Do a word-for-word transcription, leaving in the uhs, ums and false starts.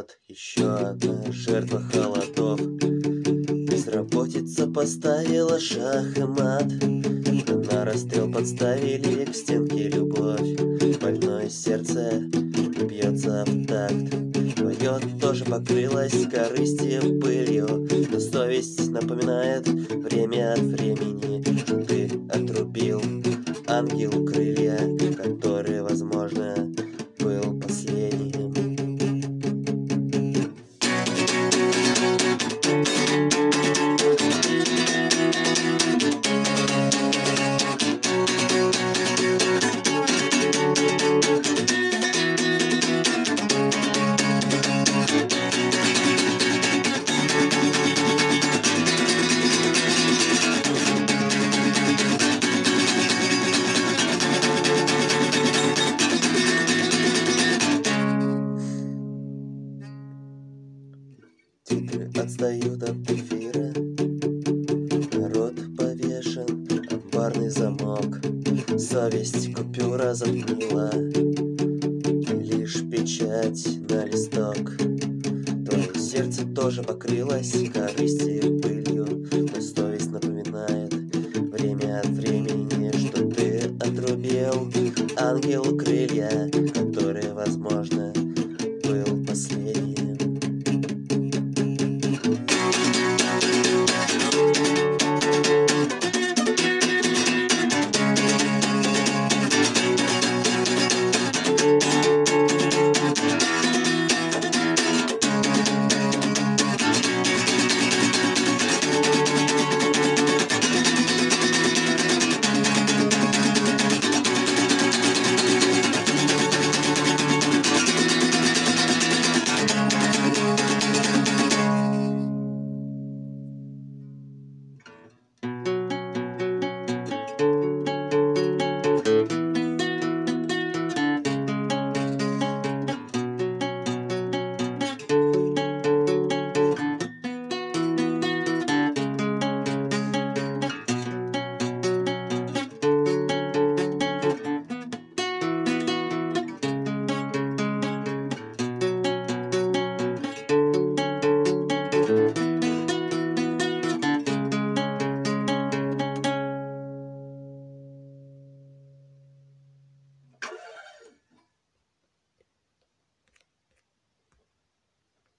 год, еще одна жертва холодов. Безработица поставила шах и мат, на расстрел подставили к стенке любовь. Больное сердце бьется в такт, поет, тоже покрылась корыстью пылью, но совесть напоминает время от времени, что ты отрубил ангелу крылья, который, возможно, был последним. Титры отстают от эфира, народ повешен, амбарный замок, совесть купюра затмила, лишь печать на листок. Твое сердце тоже покрылось корыстью пылью, но совесть напоминает время от времени, что ты отрубил ангелу крылья,